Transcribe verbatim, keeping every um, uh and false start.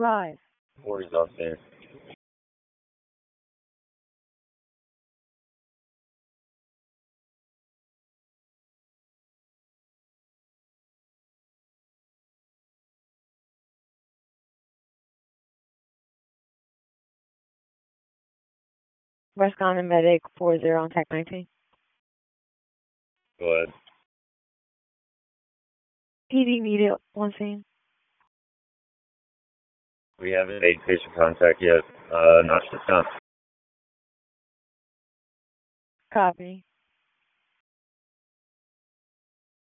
Rise. Four is off there. Westcon Medic four zero on Tech nineteen. Go ahead. P D immediate one scene. We haven't made patient contact yet. Uh, not shut down. Copy.